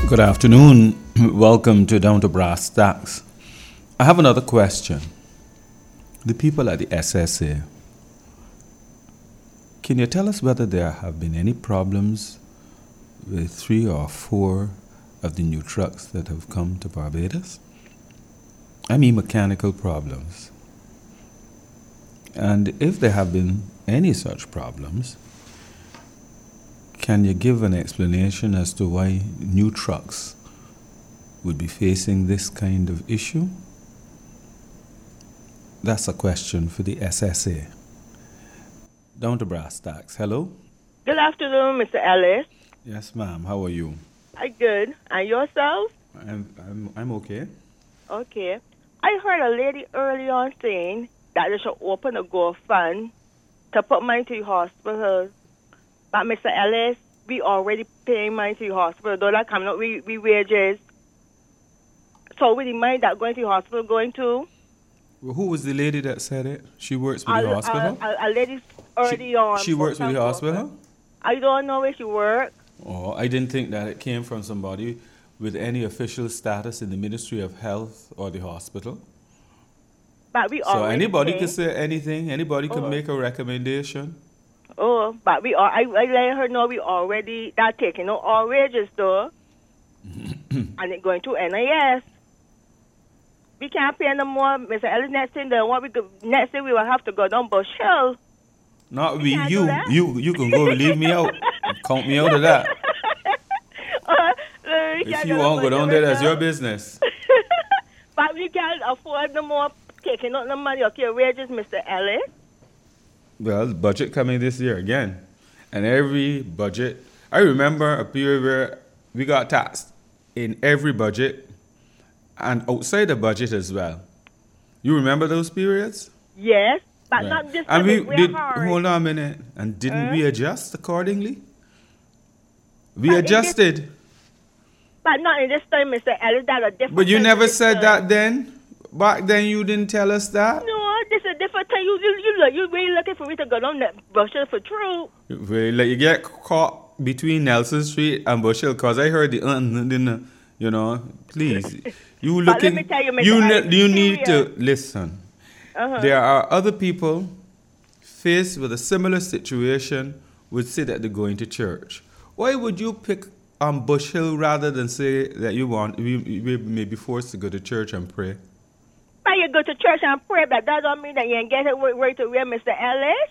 Good afternoon. Welcome to Down to Brass Tacks. I have another question. The people at the SSA, can you tell us whether there have been any problems with 3 or 4 of the new trucks that have come to Barbados? I mean mechanical problems. And if there have been any such problems, can you give an explanation as to why new trucks would be facing this kind of issue? That's a question for the SSA. Down to brass tacks. Hello? Good afternoon, Mr. Ellis. Yes, ma'am. How are you? I'm good. And yourself? I'm okay. Okay. I heard a lady early on saying that they should open a GoFund to put money to the hospital. But Mr. Ellis, we already paying money to the hospital. Though that coming out we wages. So with the money that going to the hospital going to? Well, who was the lady that said it? She works with the hospital? A lady early on. She works with the hospital? I don't know where she works. Oh, I didn't think that it came from somebody with any official status in the Ministry of Health or the hospital. But we so anybody could say anything. Anybody could make a recommendation. Oh, but I let her know we already that taking out our wages though, and it going to NIS. We can't pay no more, Mr. Ellis. Next thing we will have to go down Bush Hill. Not we, you. You can go leave me out. Count me out of that. If you want to go down there, that's your business. But we can't afford no more taking out the money of your wages, Mr. Ellis. Well, budget coming this year again. And every budget, I remember a period where we got taxed in every budget and outside the budget as well. You remember those periods? Yes, but right. not this and we did, hold on a minute. And didn't we adjust accordingly? We adjusted. But not in this time, Mr. Ellis. That's a different. But you never said that then? Back then you didn't tell us that? No, this is a different time. You really looking for me to go down that Bush Hill for true. Really, you get caught between Nelson Street and Bush Hill because I heard you know, please. You looking, let me tell you, Mr. you need to listen. There are other people faced with a similar situation would say that they're going to church. Why would you pick on Bush Hill rather than say that you may be forced to go to church and pray? But you go to church and pray, but that don't mean that you ain't get it right to where Mr. Ellis.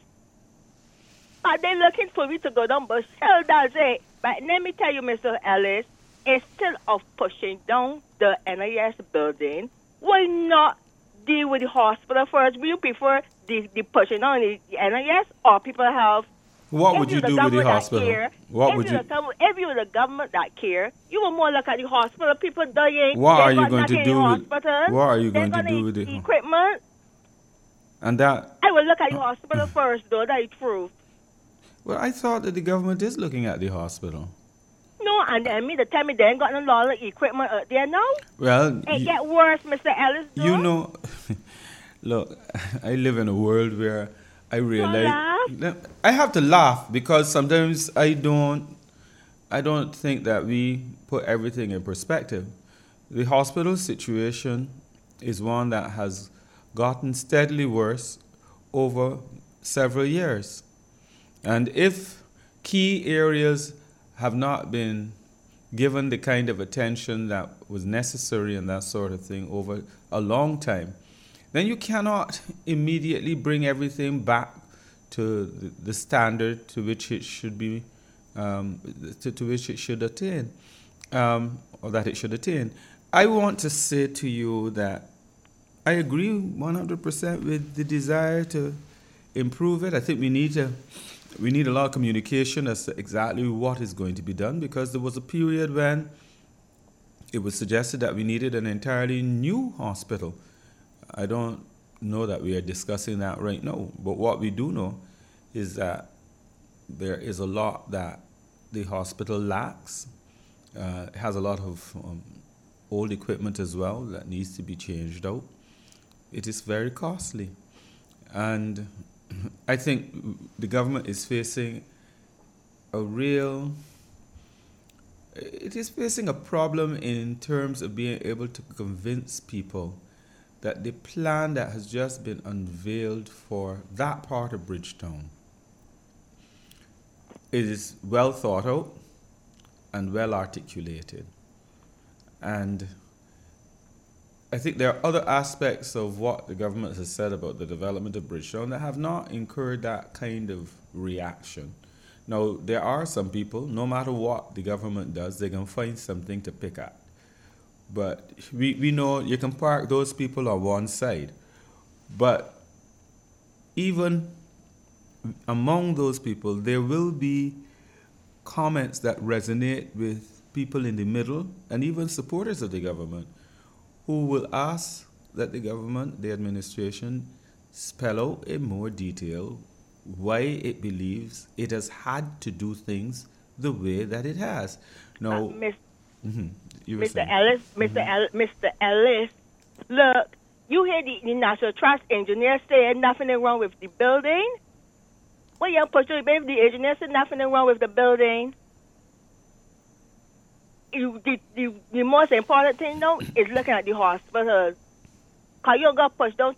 But they looking for me to go down Bush Hill, that's it. But let me tell you, Mr. Ellis, instead of pushing down the NIS building, why not deal with the hospital first? Will you prefer the pushing down the NIS or people have... What would you do with the hospital? If you were the government that care, you would more look at the hospital. People dying. What are you going to do with the equipment? And that I will look at the hospital first, though. That's the truth. Well, I thought that the government is looking at the hospital. No, and then tell me they ain't got no lot of equipment out there now. Well, it get worse, Mr. Ellis. Though. You know, look, I live in a world where I realize I have to laugh because sometimes I don't think that we put everything in perspective. The hospital situation is one that has gotten steadily worse over several years. And if key areas have not been given the kind of attention that was necessary and that sort of thing over a long time, then you cannot immediately bring everything back to the standard to which it should be, to which it should attain, or that it should attain. I want to say to you that I agree 100% with the desire to improve it. I think we need a lot of communication as to exactly what is going to be done, because there was a period when it was suggested that we needed an entirely new hospital. I don't know that we are discussing that right now, but what we do know is that there is a lot that the hospital lacks. It has a lot of old equipment as well that needs to be changed out. It is very costly. And I think the government is facing a real it is facing a problem in terms of being able to convince people that the plan that has just been unveiled for that part of Bridgetown is well thought out and well articulated. And I think there are other aspects of what the government has said about the development of Bridgetown that have not incurred that kind of reaction. Now, there are some people, no matter what the government does, they can find something to pick at. But we know you can park those people on one side. But even among those people, there will be comments that resonate with people in the middle and even supporters of the government who will ask that the government, the administration, spell out in more detail why it believes it has had to do things the way that it has. Now, Mr. Ellis, Mr. Ellis, look, you hear the National Trust engineer say nothing wrong with the building? Well, young person, baby, the engineer said nothing wrong with the building. The most important thing, though, is looking at the hospitals. Because you're going to push, don't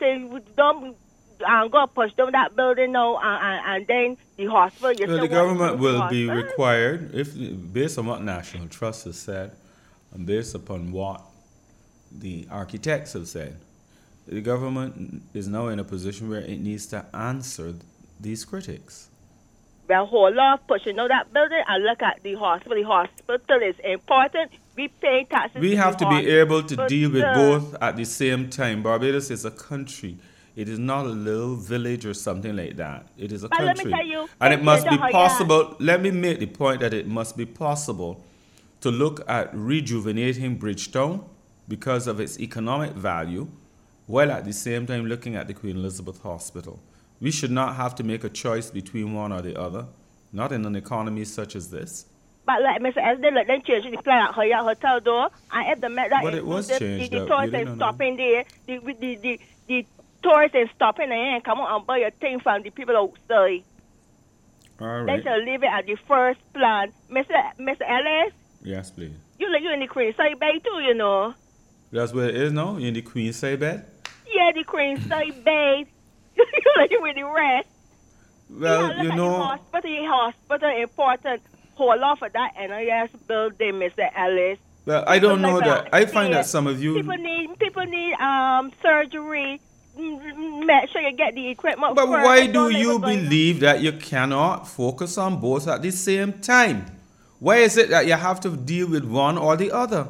go push down that building now, and then the hospital. Well, the government will be required, if based on what National Trust has said, and based upon what the architects have said, the government is now in a position where it needs to answer these critics. Well, hold off pushing out that building and look at the hospital. The hospital is important. We pay taxes. We have to be able to deal with both at the same time. Barbados is a country. It is not a little village or something like that. It is a country. Let me tell you, and it must be possible. Let me make the point that it must be possible to look at rejuvenating Bridgetown because of its economic value, while at the same time looking at the Queen Elizabeth Hospital. We should not have to make a choice between one or the other, not in an economy such as this. But like Mr. S, they let them change the plan at Hyatt Hotel door. And if the that but it was changed. The tourists are stopping there. The tourists are stopping there and come on and buy a thing from the people outside. All right. They shall leave it at the first plan. Mr. Ellis? Yes, please. You in the Queenside Bay too, you know. That's where it is now? You in the Queenside bed? Yeah, the Queenside Bay. You with the rest. Well, you know. The hospital important. Hold off of that NIS building, Mr. Ellis. Well, I don't know that. I find that some of you. People need surgery. Make sure you get the equipment. But why do you believe that you cannot focus on both at the same time? Why is it that you have to deal with one or the other?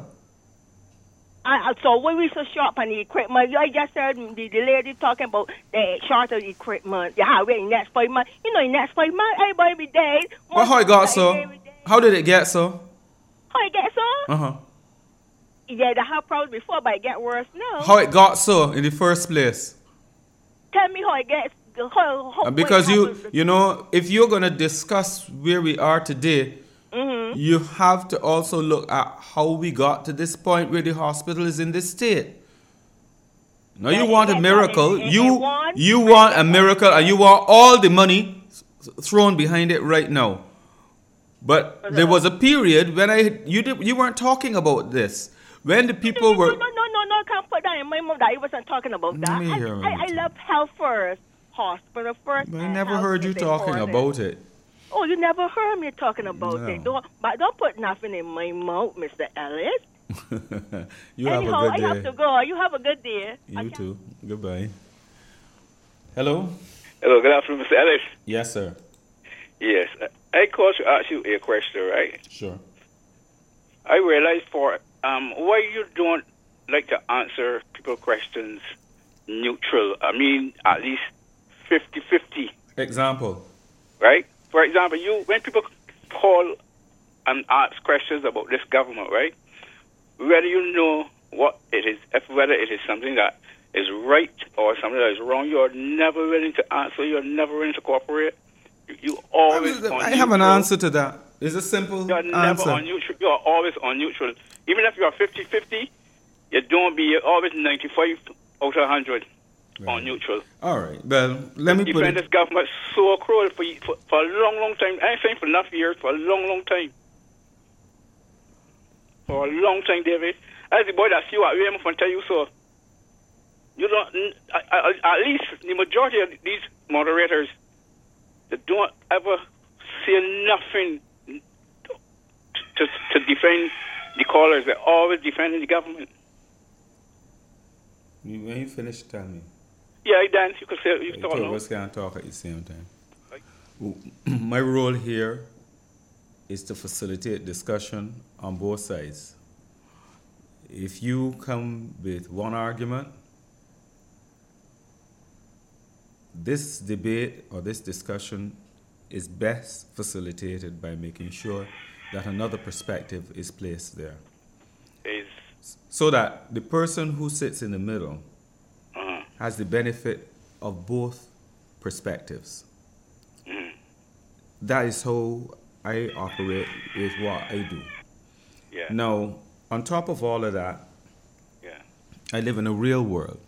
So when we so short on the equipment, I just heard the lady talking about the short of equipment. Yeah, wait, in next 5 months. You know, in next 5 months, everybody be dead. Well, how it got so? How did it get so? How it get so? Uh-huh. Yeah, they have problems before, but it get worse now. How it got so in the first place? Tell me how it gets. Because you know, if you're going to discuss where we are today, you have to also look at how we got to this point where the hospital is in this state. Now you want a miracle. You want a miracle, and you want all the money thrown behind it right now. But there was a period when you weren't talking about this. When the people were... No, I can't put that in my mouth that I wasn't talking about that. I love health first, hospital first. But I never heard you talking about it. Oh, you never heard me talking about it. Don't put nothing in my mouth, Mr. Ellis. Anyhow, have a good day. I have to go. You have a good day. You too. Goodbye. Hello? Hello, good afternoon, Mr. Ellis. Yes, sir. Yes. I called to ask you a question, right? Sure. I realize why you don't like to answer people's questions neutral. I mean, at least 50-50. Example. Right? For example, when people call and ask questions about this government, right? Whether you know what it is, whether it is something that is right or something that is wrong, you're never willing to answer. You're never willing to cooperate. You always. I have an answer to that. It's a simple You're never answer. on neutral. You're always on neutral. Even if you're 50-50, you're always 95 out of 100 on neutral. All right. Well, let me put it. This government so cruel for a long, long time. I ain't saying for enough years, for a long, long time. for a long time, David. As the boy that see what Raymond can tell you, so you don't. At least the majority of these moderators, they don't ever say nothing to defend the callers. They're always defending the government. When you finish, tell me. Yeah, Dan, you could say you talk now. Two of us can talk at the same time. My role here is to facilitate discussion on both sides. If you come with one argument, this debate or this discussion is best facilitated by making sure that another perspective is placed there. So that the person who sits in the middle has the benefit of both perspectives. That is how I operate with what I do. Yeah. Now, on top of all of that, I live in a real world.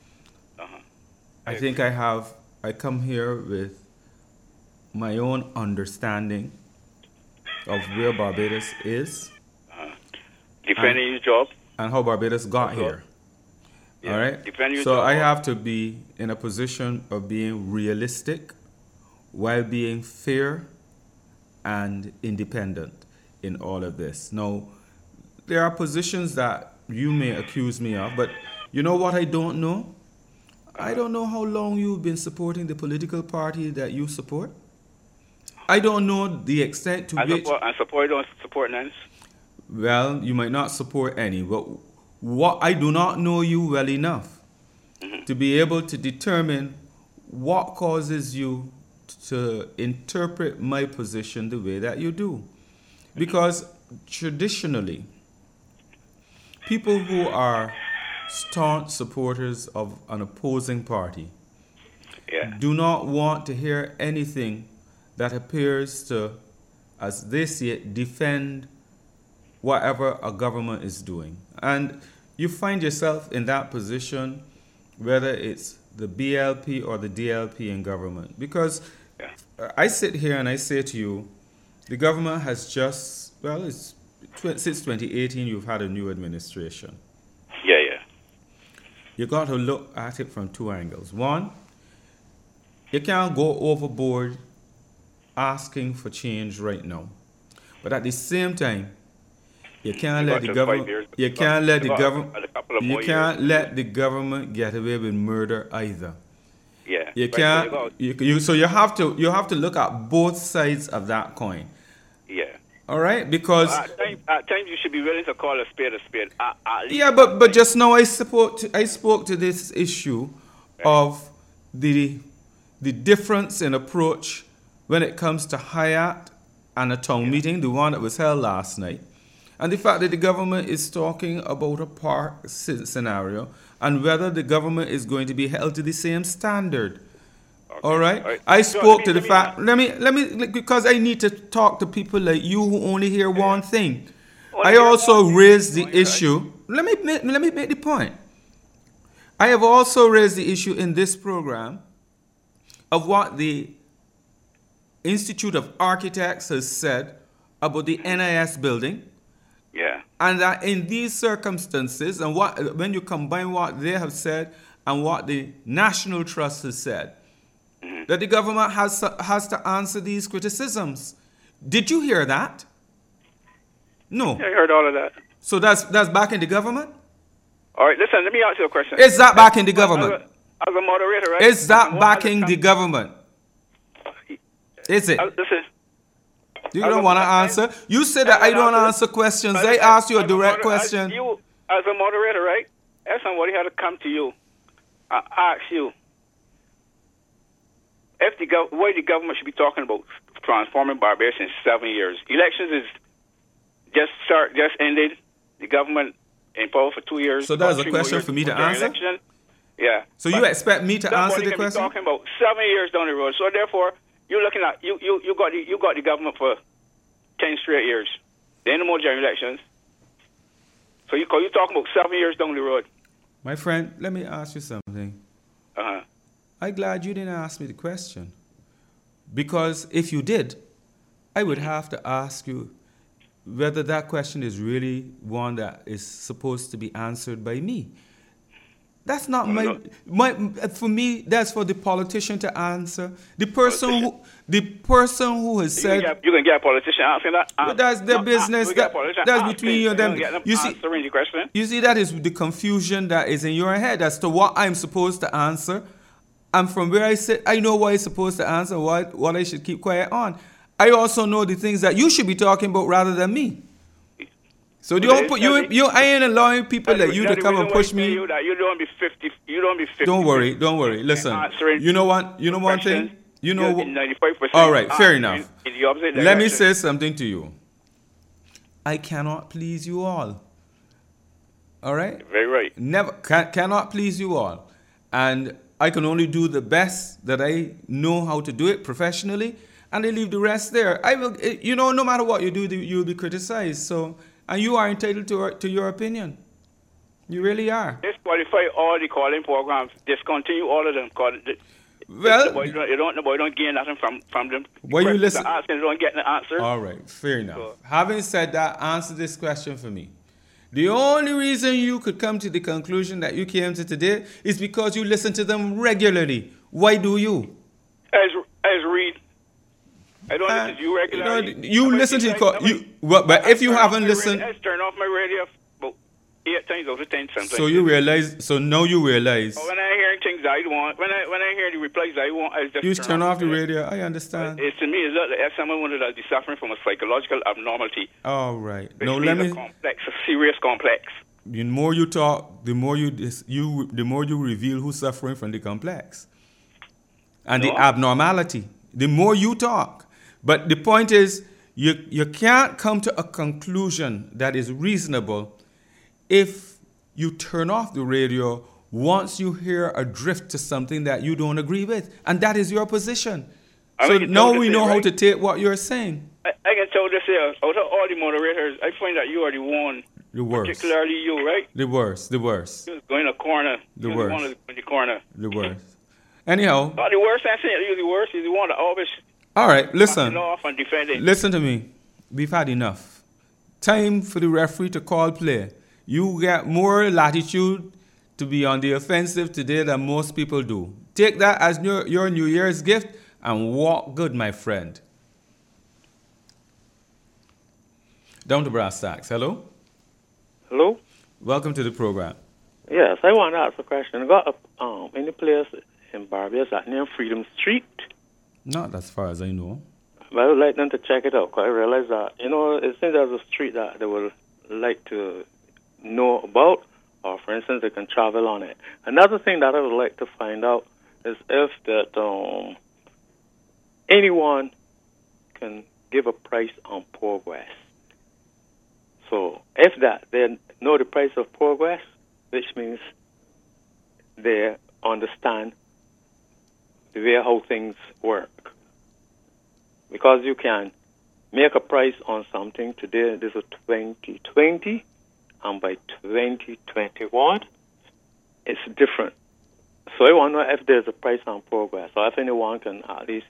I think I come here with my own understanding of where Barbados is. Defending your job. And how Barbados got here. Yeah. All right? Defending your So job. I have to be in a position of being realistic while being fair and independent in all of this. Now, there are positions that you may accuse me of, but you know what I don't know? I don't know how long you've been supporting the political party that you support. I don't know the extent to which... Don't support none. Well, you might not support any, but what I do not know you well enough to be able to determine what causes you to interpret my position the way that you do. Because traditionally, people who are staunch supporters of an opposing party do not want to hear anything that appears to, as they see it, defend whatever a government is doing. And you find yourself in that position, whether it's the BLP or the DLP in government. Because I sit here and I say to you, the government has just, since 2018, you've had a new administration. Yeah. You got to look at it from two angles. One, you can't go overboard asking for change right now. But at the same time, you can't let the government get away with murder either. Yeah. You can't. So you have to look at both sides of that coin. Yeah. All right, because at times you should be willing to call a spade a spade. But just now I spoke to this issue of the difference in approach when it comes to Hayat and a town meeting, the one that was held last night, and the fact that the government is talking about a park scenario and whether the government is going to be held to the same standard. Okay. All right. I spoke to the fact. Let me, because I need to talk to people like you who only hear one thing. I also raised the issue. Let me make the point. I have also raised the issue in this program of what the Institute of Architects has said about the NIS building. Yeah. And that in these circumstances, and when you combine what they have said and what the National Trust has said, that the government has to answer these criticisms. Did you hear that? No. Yeah, I heard all of that. So that's backing the government? All right, listen, let me ask you a question. Is that backing the government? As a moderator, right? Is that backing the government? Is it? Listen. You don't want to answer? You said that I don't answer questions. I asked you a direct question. You, as a moderator, right? If somebody had to come to you and ask you why the government should be talking about transforming Barbados in 7 years. Elections is just ended. The government in power for 2 years. So that's a question for me to answer? Election. Yeah. So you expect me to answer the question? Talking about 7 years down the road. So therefore, you're looking at you got the government for 10 straight years. There ain't no more general elections. So you're talking about 7 years down the road. My friend, let me ask you something. I'm glad you didn't ask me the question. Because if you did, I would have to ask you, whether that question is really one that is supposed to be answered by me. That's not my for me, that's for the politician to answer. The person who has said you can get a politician answering that. That's their business. That's between you and them. You see, that is the confusion that is in your head as to what I'm supposed to answer. And from where I sit, I know what I'm supposed to answer, what I should keep quiet on. I also know the things that you should be talking about rather than me. So don't put I ain't allowing people like you to come and push me. You don't be 50. You don't be 50. Don't worry. Listen. You know what? You know one thing. You know. 95%. All right. Fair enough. Let me say something to you. I cannot please you all. All right. Very right. Never cannot please you all, and I can only do the best that I know how to do it professionally, and I leave the rest there. I will. No matter what you do, you'll be criticized. So. And you are entitled to your opinion. You really are. Disqualify all the calling programs. Discontinue all of them. Well, the boy don't gain nothing from them. Why you listen? Asking, don't get the answer. All right, fair enough. So, having said that, answer this question for me. The only reason you could come to the conclusion that you came to today is because you listen to them regularly. Why do you? As read. I don't listen to you regularly. You listen to but if you haven't listened, I turn off my radio about 8 times out of 10 sometimes. So you realize. So now you realize. When I hear things I want, when I hear the replies I want, I just turn off the radio. I understand. It's to me is that if someone wanted to be suffering from a psychological abnormality. All right. No, let me. A serious complex. The more you talk, the more you reveal who's suffering from the complex and the abnormality. The more you talk. But the point is, you can't come to a conclusion that is reasonable if you turn off the radio once you hear a drift to something that you don't agree with. And that is your position. So now we know how to take what you're saying. I can tell this here, out of all the moderators, I find that you are the one. The worst. Particularly you, right? The worst. You're going a corner. The worst. You're the one in the corner. The worst. Anyhow. Not the worst, I'm saying you're the worst. You're the one that always... All right, listen. Listen to me. We've had enough. Time for the referee to call play. You get more latitude to be on the offensive today than most people do. Take that as your New Year's gift and walk good, my friend. Down to brass tacks. Hello? Hello? Welcome to the program. Yes, I want to ask a question. I got any place in Barbados that near Freedom Street? Not as far as I know. But I would like them to check it out, because I realize that, it seems there's a street that they would like to know about, or for instance, they can travel on it. Another thing that I would like to find out is if that anyone can give a price on progress. So if that, they know the price of progress, which means they understand the way how things work. Because you can make a price on something today, this is 2020, and by 2021, it's different. So I want to know if there's a price on progress, or if anyone can at least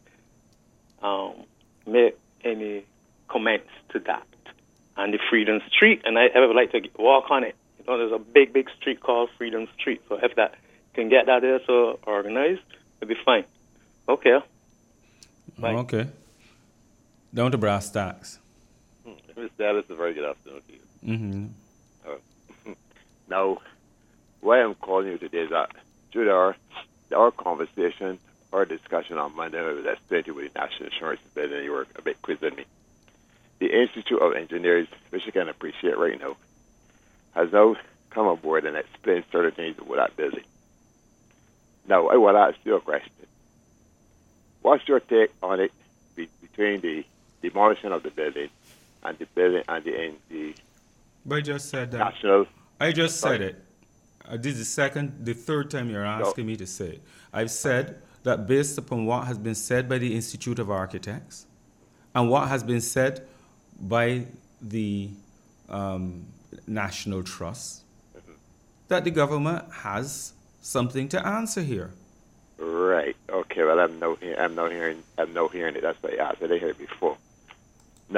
make any comments to that. And the Freedom Street, and I would like to walk on it. There's a big street called Freedom Street. So if that can get that there so organized, it'll be fine. Okay. Bye. Okay. Down to brass tacks. Mr. Dallas, a very good afternoon to you. Mm-hmm. Now, why I'm calling you today is that through our conversation, our discussion on Monday, I was explaining to you with the National Insurance Building, you were a bit quizzing me. The Institute of Engineers, which you can appreciate right now, has now come aboard and explained certain things about that building. Now, I want to ask you a question. What's your take on it between the demolition of the building and the building and the But I just said that. national? I just said it. This is the third time you're asking me to say it. I've said that based upon what has been said by the Institute of Architects and what has been said by the National Trust, that the government has something to answer here. Right. Okay. Well, I'm now hearing it. That's why I asked. I didn't hear it before. Now,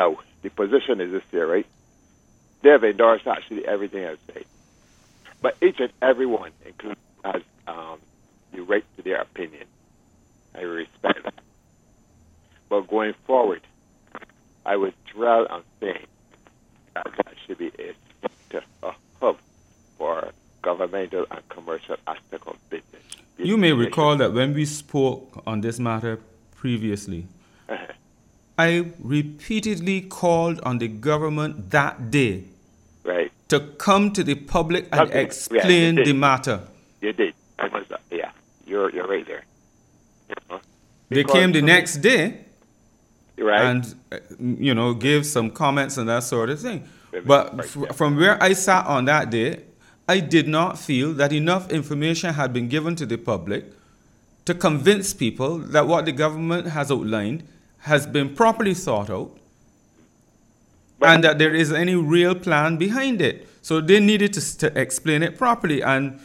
the position is this here, right? They have endorsed actually everything I say. But each and every one, including has the right to their opinion. I respect that. But going forward, I would dwell on saying that should be a hub for governmental and commercial aspect of business. You may recall that when we spoke on this matter previously, I repeatedly called on the government that day to come to the public and explain the matter. You did. Yeah, you're right there. They came the next day, right, and gave some comments and that sort of thing. But from where I sat on that day, I did not feel that enough information had been given to the public to convince people that what the government has outlined has been properly thought out and that there is any real plan behind it. So they needed to explain it properly. And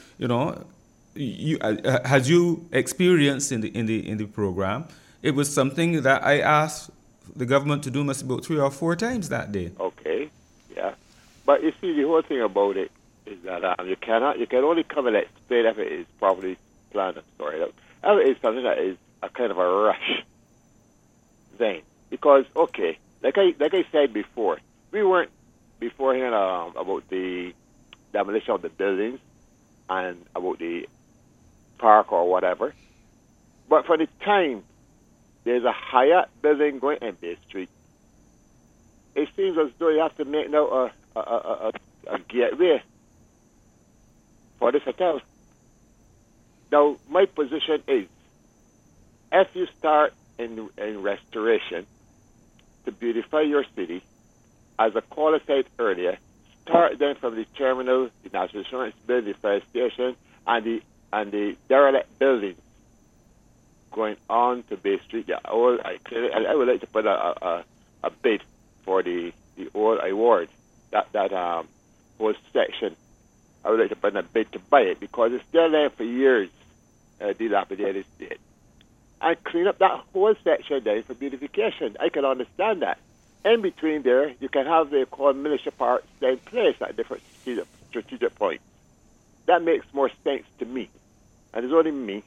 as you experienced in the program, it was something that I asked the government to do must about 3 or 4 times that day. Okay, yeah, but you see, the whole thing about it is that you can only come and explain if it is properly planned and sorted out. If it is something that is a kind of a rush thing, because like I said before, we weren't beforehand about the demolition of the buildings and about the park or whatever. But for the time there's a Hyatt building going in Bay Street, it seems as though you have to make now a gateway for this hotel. Now, my position is, if you start in restoration to beautify your city, as I qualified earlier, start then from the terminal, the National Insurance Building, the fire station, and the derelict buildings going on to Bay Street. Yeah, I would like to put a bid for the old award, that whole section. I would like to put in a bid to buy it because it's still there for years, dilapidated state. And clean up that whole section there for beautification. I can understand that. In between there, you can have the called militia parks in place at different strategic points. That makes more sense to me. And it's only me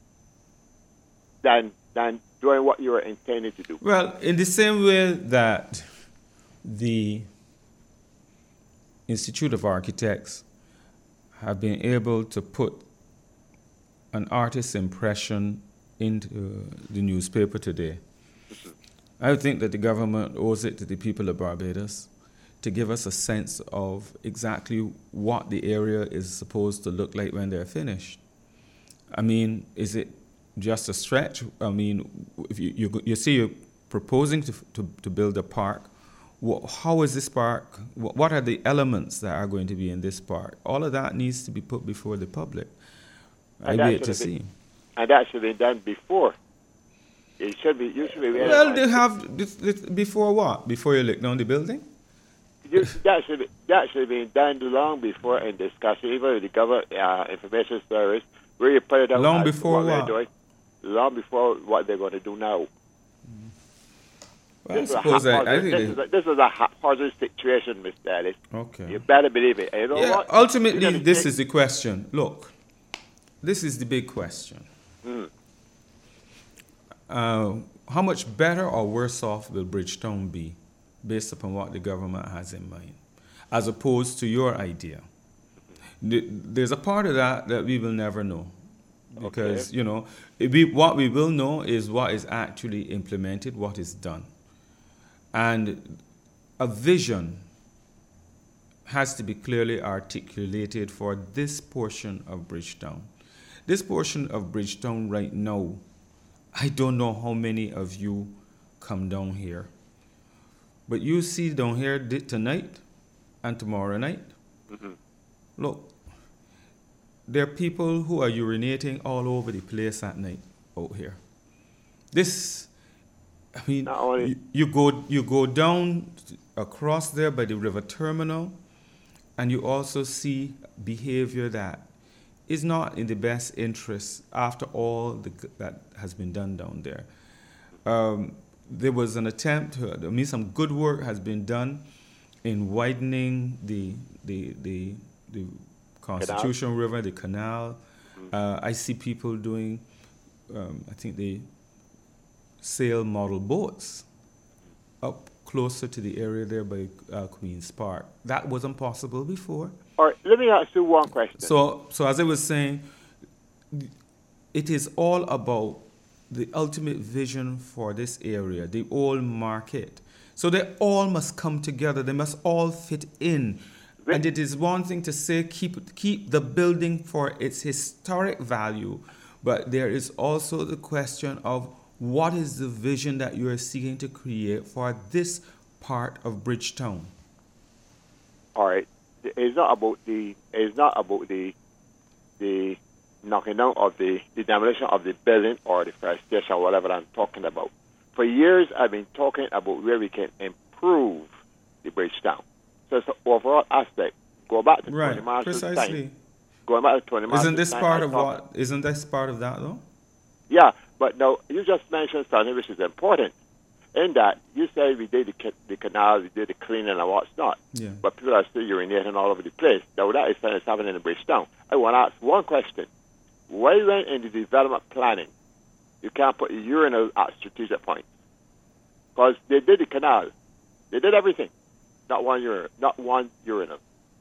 than doing what you were intending to do. Well, in the same way that the Institute of Architects have been able to put an artist's impression into the newspaper today, I think that the government owes it to the people of Barbados to give us a sense of exactly what the area is supposed to look like when they're finished. I mean, is it just a stretch? I mean, if you see you're proposing to build a park, how is this park? What are the elements that are going to be in this park? All of that needs to be put before the public. I wait to see. And that should be done before. It should be usually. Well, they have this before what? Before you lick down the building? That should be done long before in discussion, even with the government information service, where you put it out. Long before what? Long before what they're going to do now. Well, this is a haphazard situation, Mr. Ellis. Okay. You better believe it. You know what? Ultimately, this is the question. Look, this is the big question. How much better or worse off will Bridgetown be based upon what the government has in mind, as opposed to your idea? There's a part of that we will never know. Because, what we will know is what is actually implemented, what is done. And a vision has to be clearly articulated for this portion of Bridgetown. This portion of Bridgetown right now, I don't know how many of you come down here. But you see down here tonight and tomorrow night. Mm-hmm. Look, there are people who are urinating all over the place at night out here. You go down across there by the river terminal, and you also see behavior that is not in the best interest after all that has been done down there. there was an attempt. Some good work has been done in widening the Constitution River, the canal. I see people doing. I think they sail model boats up closer to the area there by Queen's Park. That wasn't possible before. All right, let me ask you one question. So as I was saying, it is all about the ultimate vision for this area, the old market. So they all must come together. They must all fit in. And it is one thing to say keep the building for its historic value, but there is also the question of what is the vision that you are seeking to create for this part of Bridgetown? All right, it's not about the knocking down of the demolition of the building or the fire station or whatever I'm talking about. For years, I've been talking about where we can improve the Bridgetown. So it's the overall aspect. Go back to 20 miles. Precisely. Going back to 20 miles. Isn't this part of what? Isn't this part of that though? Yeah, but no, you just mentioned something which is important. In that, you say we did the canal, we did the cleaning and what's not. Yeah. But people are still urinating all over the place. Now that is happening in Bridgetown. I want to ask one question. Why when in the development planning, you can't put a urinal at strategic points? Because they did the canal. They did everything. Not one urinal.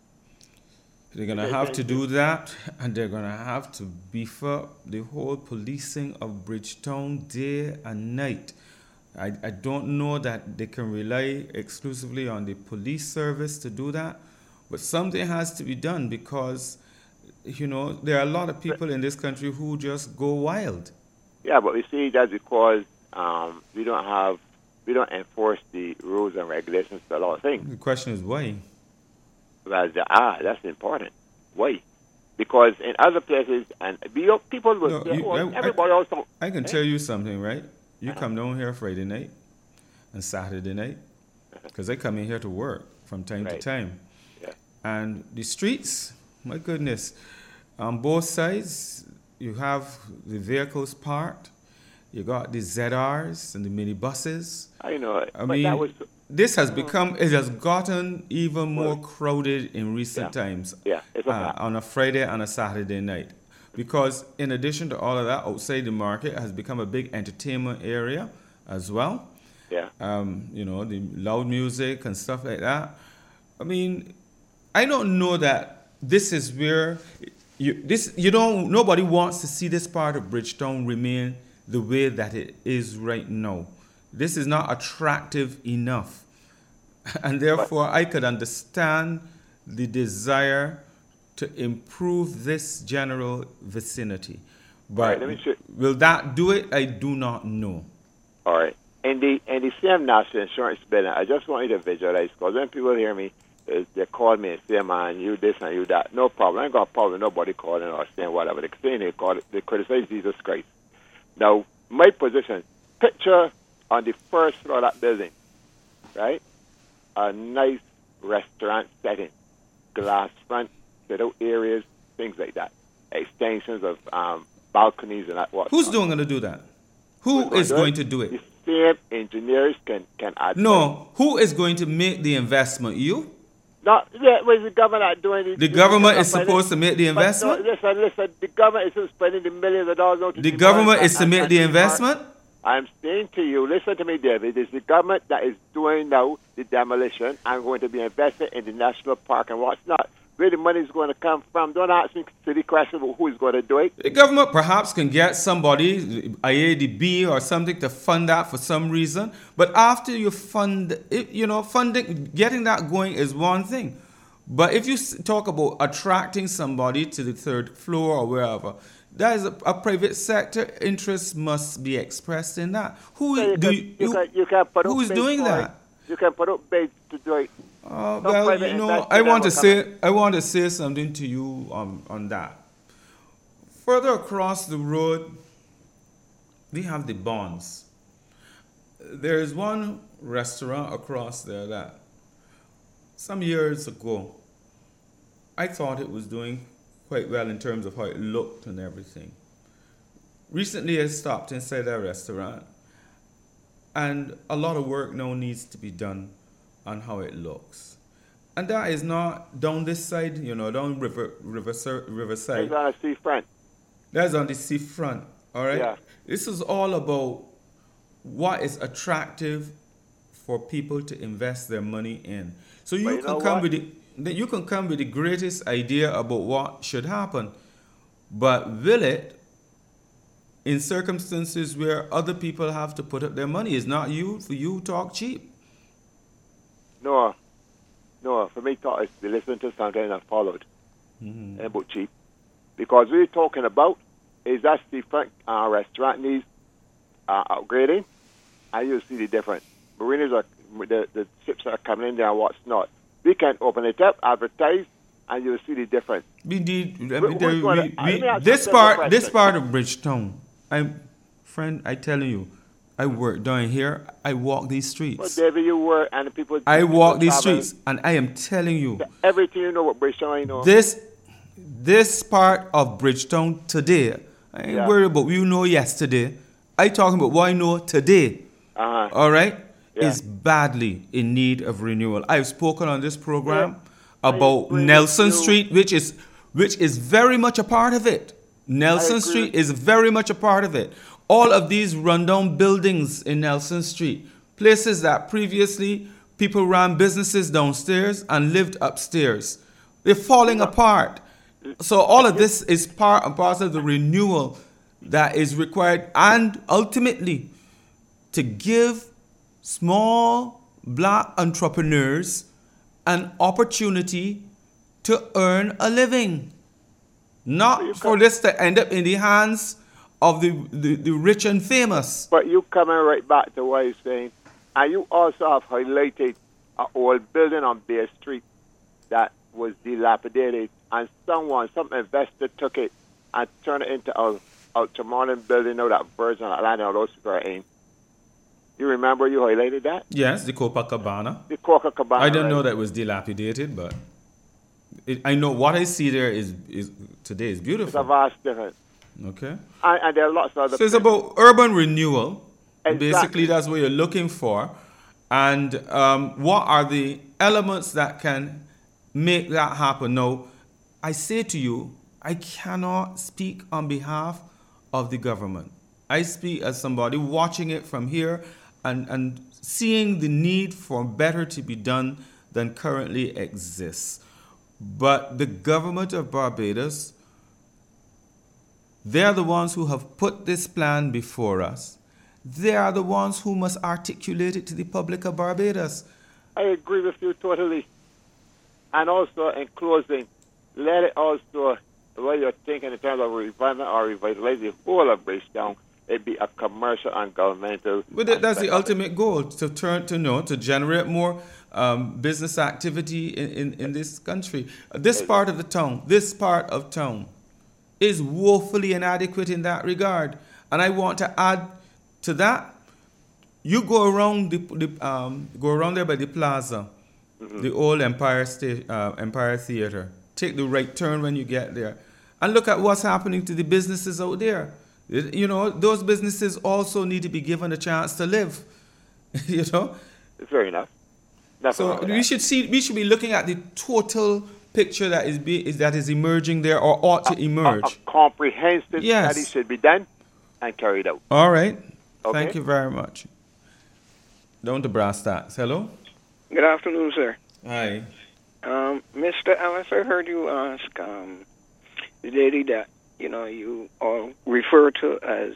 They're going to have to do that, and they're going to have to beef up the whole policing of Bridgetown day and night. I don't know that they can rely exclusively on the police service to do that, but something has to be done because, there are a lot of people in this country who just go wild. Yeah, but we see that's because we don't enforce the rules and regulations for a lot of things. The question is why? Well, that's important. Why? Because in other places, and people will say, everybody also. I can tell you something, right? You come down here Friday night and Saturday night, because I come in here to work from time to time. Yeah. And the streets, my goodness, on both sides, you have the vehicles parked. You got the ZRs and the minibuses. I know it. I mean, this has gotten even more crowded in recent times. Yeah, it's on a Friday and a Saturday night. Because in addition to all of that, outside the market has become a big entertainment area as well. Yeah. The loud music and stuff like that. I mean, I don't know that this is where nobody wants to see this part of Bridgetown remain the way that it is right now. This is not attractive enough. And therefore, I could understand the desire to improve this general vicinity. But will that do it? I do not know. All right. And the same national insurance bill, I just want you to visualize, because when people hear me, they call me and say, man, you this and you that. No problem. I ain't got a problem with nobody calling or saying whatever. They criticize Jesus Christ. Now, my position, picture on the first floor of that building, right? A nice restaurant setting, glass front, little areas, things like that. Extensions of balconies and that. Who's going to do that? Who is going to do it? The same engineers can add. No, who is going to make the investment? You? No, was the government doing it? The government is supposed to make the investment? No, listen, the government is spending the millions of dollars. The government is to make the investment? I'm saying to you, listen to me, David, it's the government that is doing now the demolition and going to be investing in the national park and what's not. Where the money is going to come from, don't ask me silly questions about who is going to do it. The government perhaps can get somebody, IADB or something, to fund that for some reason. But after you fund it, funding, getting that going is one thing. But if you talk about attracting somebody to the third floor or wherever, that is a private sector interest must be expressed in that. Who is doing that? You can put up bids to do it. I want to say something to you on that. Further across the road, we have the Bonds. There is one restaurant across there that some years ago, I thought it was doing quite well in terms of how it looked and everything. Recently, I stopped inside that restaurant, And a lot of work now needs to be done on how it looks. And that is not down this side, down Riverside. It's on a seafront. That's on the seafront, all right? Yeah. This is all about what is attractive for people to invest their money in. So you can come with the greatest idea about what should happen, but will it, in circumstances where other people have to put up their money? It's not you for you talk cheap. No. For me, talk is to listen to something and followed about cheap, because we're talking about is that seafront restaurant needs upgrading, and you see the difference. Marinas are the ships are coming in there and what's not. We can open it up, advertise, and you'll see the difference. Indeed, this part of Bridgetown, I tell you, I work down here. I walk these streets. But David, you work and the people. I walk these streets, and I am telling you, everything you know about Bridgetown, you know. This part of Bridgetown today, I ain't worried about you know yesterday. I talking about what I know today. All right, is badly in need of renewal. I've spoken on this program about Nelson Street, which is very much a part of it. Nelson Street is very much a part of it. All of these rundown buildings in Nelson Street, places that previously people ran businesses downstairs and lived upstairs, they're falling apart. So all of this is part and parcel of the renewal that is required, and ultimately to give small black entrepreneurs an opportunity to earn a living. Not for this to end up in the hands of the rich and famous. But you coming right back to what you're saying, and you also have highlighted an old building on Bay Street that was dilapidated, and some investor took it and turned it into a modern building now that Virgin Atlantic and those people are in. You remember you highlighted that? Yes, the Copacabana. The Copacabana. I didn't know that it was dilapidated, but I know what I see there is today is beautiful. It's a vast difference. Okay. And there are lots of other. So it's about urban renewal. Exactly. Basically, that's what you're looking for. And what are the elements that can make that happen? Now, I say to you, I cannot speak on behalf of the government. I speak as somebody watching it from here and seeing the need for better to be done than currently exists. But the government of Barbados, they're the ones who have put this plan before us. They are the ones who must articulate it to the public of Barbados. I agree with you totally. And also, in closing, let it also, the way you're thinking in terms of revival or revitalizing the whole of Bridgetown, it be a commercial and governmental. But that's the ultimate goal, to generate more business activity in this country. This part of town is woefully inadequate in that regard. And I want to add to that, you go around there by the plaza, the old Empire Theater. Take the right turn when you get there, and look at what's happening to the businesses out there. Those businesses also need to be given a chance to live. Fair enough. So we should be looking at the total picture that is emerging there, or ought to emerge. A comprehensive study should be done and carried out. All right. Okay. Thank you very much. Down to brass tacks. Hello. Good afternoon, sir. Hi. Mr. Ellis, I heard you ask the lady that you all refer to as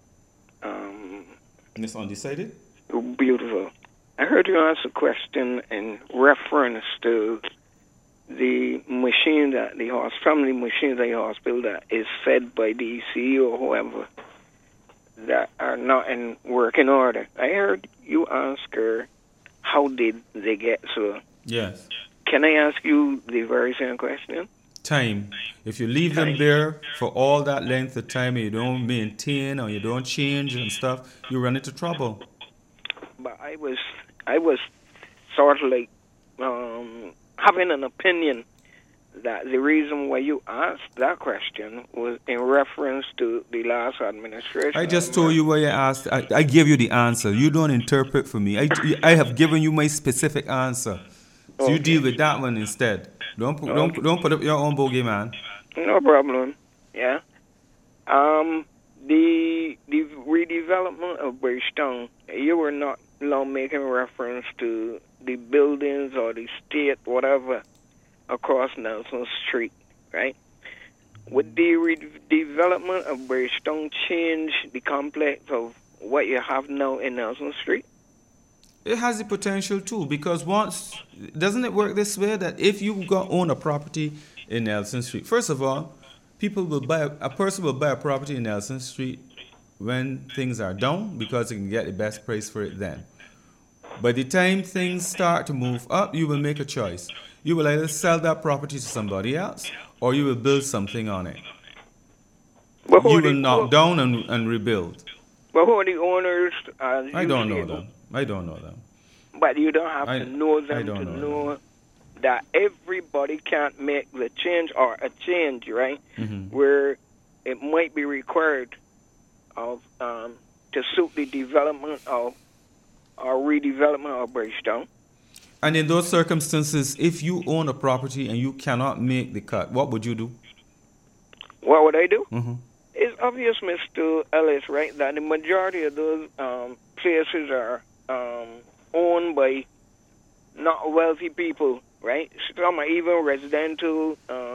Miss Undecided. Beautiful. I heard you ask a question in reference to the machine that family machines at the hospital that is fed by DC or whoever that are not in working order. I heard you ask her, how did they get so? Yes. Can I ask you the very same question? Time. If you leave them there for all that length of time and you don't maintain or you don't change and stuff, you run into trouble. But I was sort of like having an opinion that the reason why you asked that question was in reference to the last administration. I just told you what you asked. I gave you the answer. You don't interpret for me. I have given you my specific answer. So you deal with that one instead. Don't put up your own bogey, man. No problem. Yeah. The redevelopment of Bridgetown, you were not long making reference to the buildings or the state, whatever, across Nelson Street, right? Would the redevelopment of Bridgetown change the complex of what you have now in Nelson Street? It has the potential too, because doesn't it work this way that if you own a property in Nelson Street, first of all, a person will buy a property in Nelson Street when things are down because they can get the best price for it then. By the time things start to move up, you will make a choice. You will either sell that property to somebody else or you will build something on it. Well, you will knock down and rebuild. Well, who are the owners? I don't know them. I don't know them. But you don't have to know them to know that everybody can't make the change or a change, right? Mm-hmm. Where it might be required of to suit the development of or redevelopment of Bridgetown. And in those circumstances, if you own a property and you cannot make the cut, what would you do? What would I do? Mm-hmm. It's obvious, Mr. Ellis, right, that the majority of those places are owned by not wealthy people, right? Some are even residential,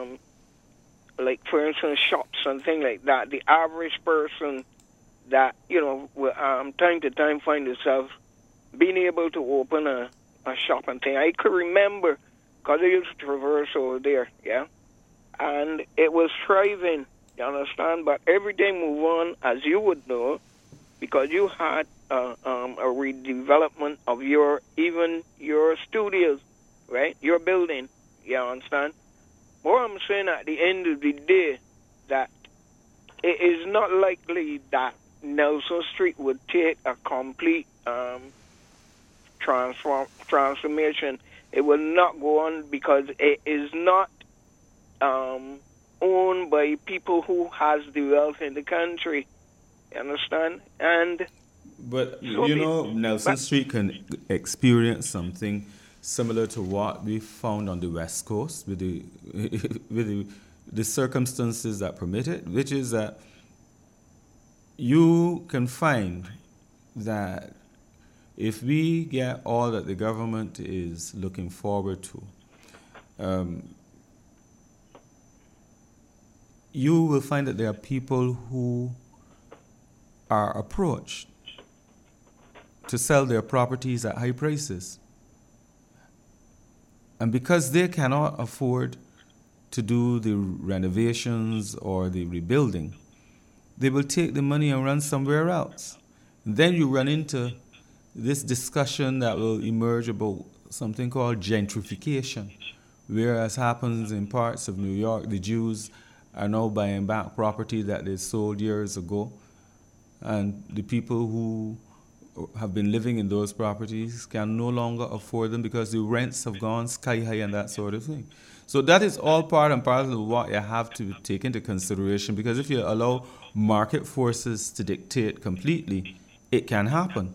like, for instance, shops and things like that. The average person that, will time to time find themselves being able to open a shop and thing. I could remember, because I used to traverse over there, yeah? And it was thriving, you understand? But every day move on, as you would know, because you had a redevelopment of your studios, right? Your building, you understand? What I'm saying at the end of the day, that it is not likely that Nelson Street would take a complete transformation. It will not go on because it is not owned by people who has the wealth in the country. You understand? But Nelson Street can experience something similar to what we found on the West Coast with the circumstances that permit it, which is that you can find that if we get all that the government is looking forward to, you will find that there are people who are approached to sell their properties at high prices. And because they cannot afford to do the renovations or the rebuilding, they will take the money and run somewhere else. And then you run into this discussion that will emerge about something called gentrification, whereas happens in parts of New York, the Jews are now buying back property that they sold years ago, and the people who have been living in those properties can no longer afford them because the rents have gone sky high and that sort of thing. So that is all part and parcel of what you have to take into consideration, because if you allow market forces to dictate completely, it can happen.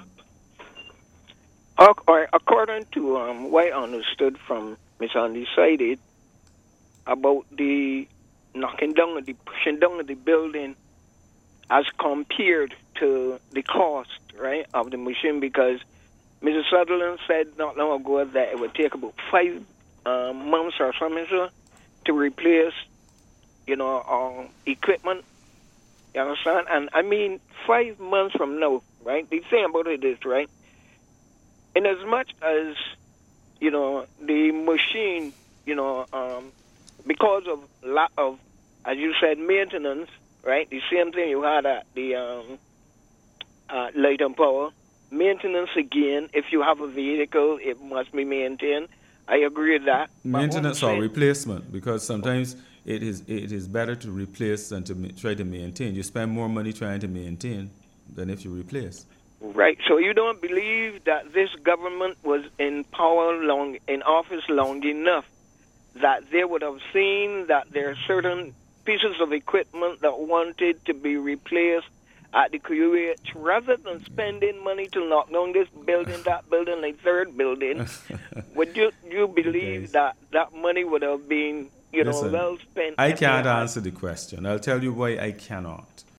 According to what I understood from Ms. Undecided about the pushing down of the building as compared to the cost, right, of the machine, because Mr. Sutherland said not long ago that it would take about 5 months or something to replace, equipment. You understand? And I mean, 5 months from now, right? The thing about it is, right, in as much as, the machine, because of lack of, as you said, maintenance, right? The same thing you had at the Light and Power. Maintenance again, if you have a vehicle, it must be maintained. I agree with that. Maintenance or replacement, because sometimes it is better to replace than to try to maintain. You spend more money trying to maintain than if you replace. Right. So you don't believe that this government was in power in office long enough that they would have seen that there are certain pieces of equipment that wanted to be replaced at the QH, rather than spending money to knock down this building, that building, the third building, would you believe that money would have been, Listen, well spent? I can't answer the question. I'll tell you why I cannot.